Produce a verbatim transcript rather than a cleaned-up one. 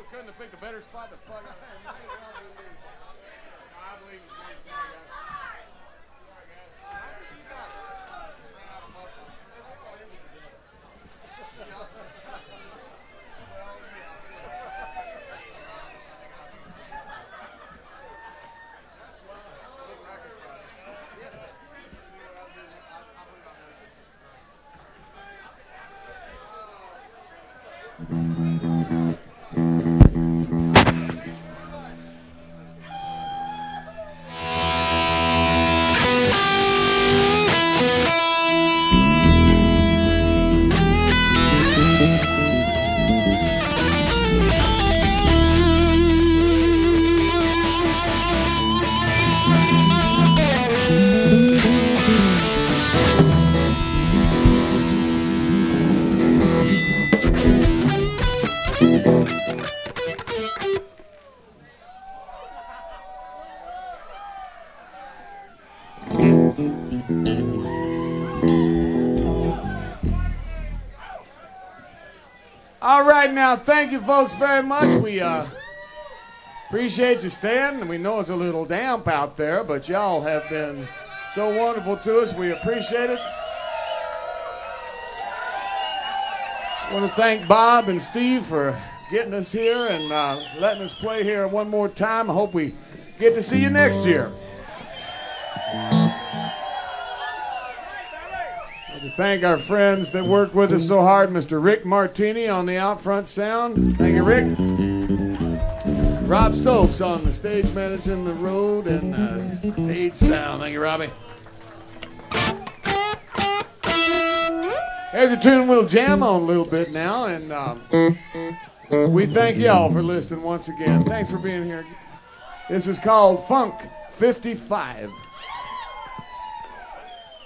couldn't have picked a better spot to fuck up. I believe it's me. Sorry, guys. Sorry, guys. How did you got it? Just ran out of muscle. Well, yes. That's why. Big record project. Yes. See what I did? I, I believe I know you. All right, now, thank you folks very much. We uh, appreciate you staying. We know it's a little damp out there, but y'all have been so wonderful to us. We appreciate it. I want to thank Bob and Steve for getting us here and uh, letting us play here one more time. I hope we get to see you next year. To thank our friends that worked with us so hard, Mister Rick Martini on the out front sound. Thank you, Rick. Rob Stokes on the stage managing the road and uh, stage sound. Thank you, Robbie. Here's a tune we'll jam on a little bit now, and um, we thank y'all for listening once again. Thanks for being here. This is called Funk fifty-five.